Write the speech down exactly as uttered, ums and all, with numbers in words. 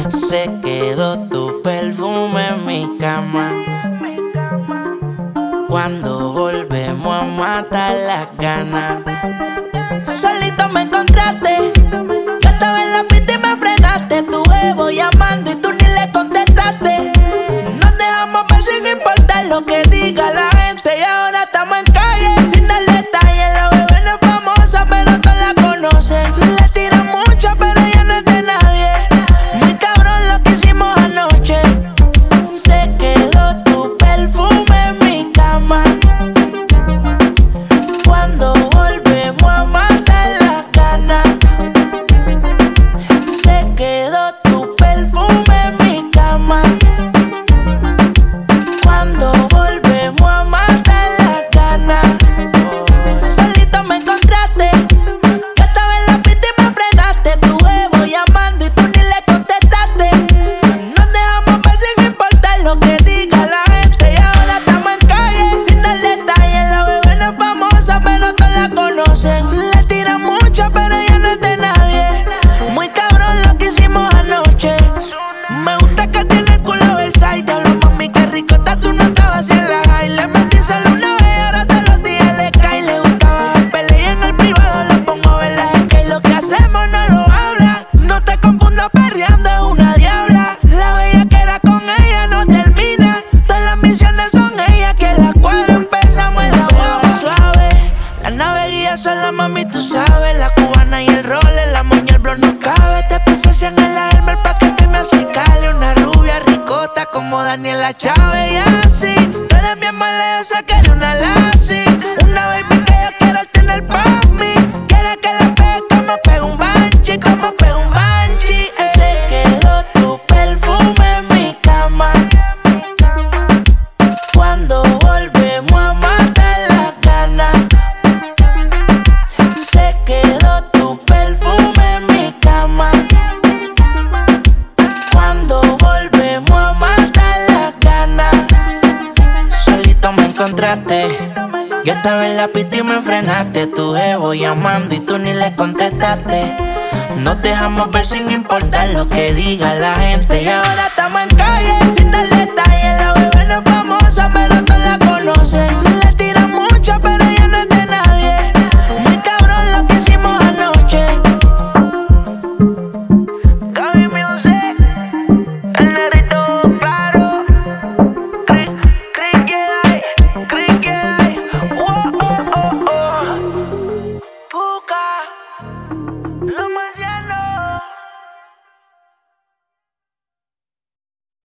Se quedó tu perfume en mi cama. Cuando volvemos a matar las ganas. Solito me encontraste. Yo estaba en la pista y me frenaste. Tu evo llamando y tú ni le contestaste. Nos dejamos ver sin importar lo que diga la gente. Y ahora estamos en calle sin dar detalles. La bebé no es famosa pero todos la conocen. Le tiran mucho pero ella no es de nadie. Muy cabrón lo que hicimos anoche. Se quedó tu perfume en mi cama. Cuando volvemos a matar las ganas. Se quedó tu perfume en mi cama. Cuando volvemos a matar las ganas. Solito me encontraste. Yo estaba en la pista y me frenaste. Tu evo llamando y tú ni le contestaste. Nos dejamos ver sin importar lo que diga la gente. Y ahora estamos en calle sin dar detalles. La bebé no es famosa pero todos la conocen. Le tiran mucho pero ella no es de nadie. Muy cabrón lo que hicimos anoche. Me gusta que tiene el culo Versace. Te hablo mami que rico está, tú no estabas así en la high. Le metí solo una vez, ahora todos los días le cae. Le gustaba pelea y en el privado le pongo a verla. Es que lo que hacemos no lo habla. No te confundas perreando, es una diabla. La bella que era con ella no termina. Todas las misiones son ella que la cuadra. Empezamos en la guagua suave. La nave guía son la mami, tú sabes. La cubana y el roller, la moña, el blon no cabe. Te puse cien en la Hermes pa' que te me acicale. Una rubia ricota como Daniela Chávez y así. Tú eres bien maleosa, que eres una lassie. Una baby que yo quiero tener pa' mí. Quiere que la pegue como pega un banshee, como pega un banshee. Se quedó tu perfume en mi cama. Cuando volvemos a matar las ganas. Se quedó tu perfume en mi cama. Cuando volvemos a matar las ganas. Solito me encontraste. Yo estaba en la pista y me frenaste. Tu evo llamando y tú ni le contestaste. Nos dejamos ver sin importar lo que diga la gente. Y ahora estamos en calle sin